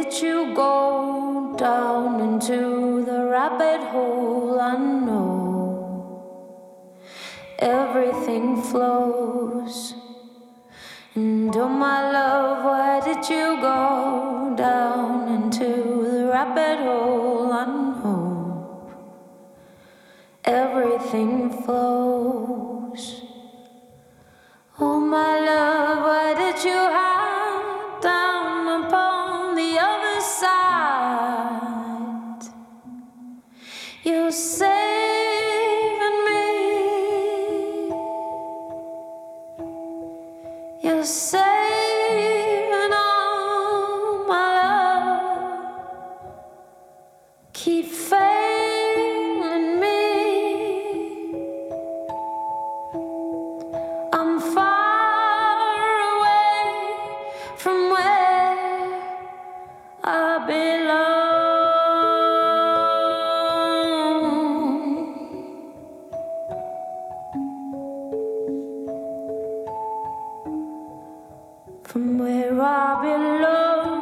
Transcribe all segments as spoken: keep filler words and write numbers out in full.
did you go down into the rabbit hole? I know everything flows. And oh my love, why did you go down into the rabbit hole? I know everything flows. Oh my love, why did you hide down upon the other side? You're saving me. You're saving all my love. Keep failing me. I'm far away from where I belong. From where I belong.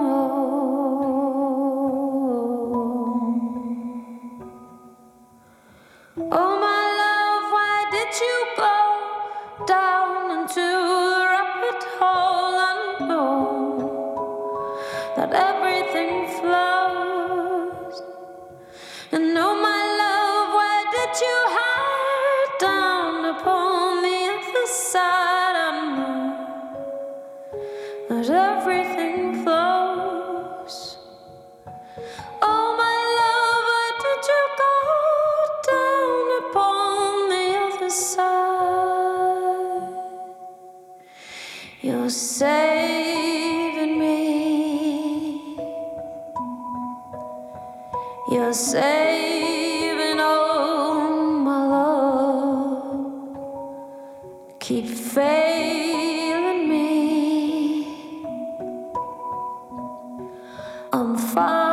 Oh my love, why did you go down into the rabbit hole? I know that everything flows. And oh my love, why did you hide down upon the other side? I know that everything flows. Oh my love, why did you go down upon the other side? You're saving me. You're saving all my love. Keep failing me. I'm far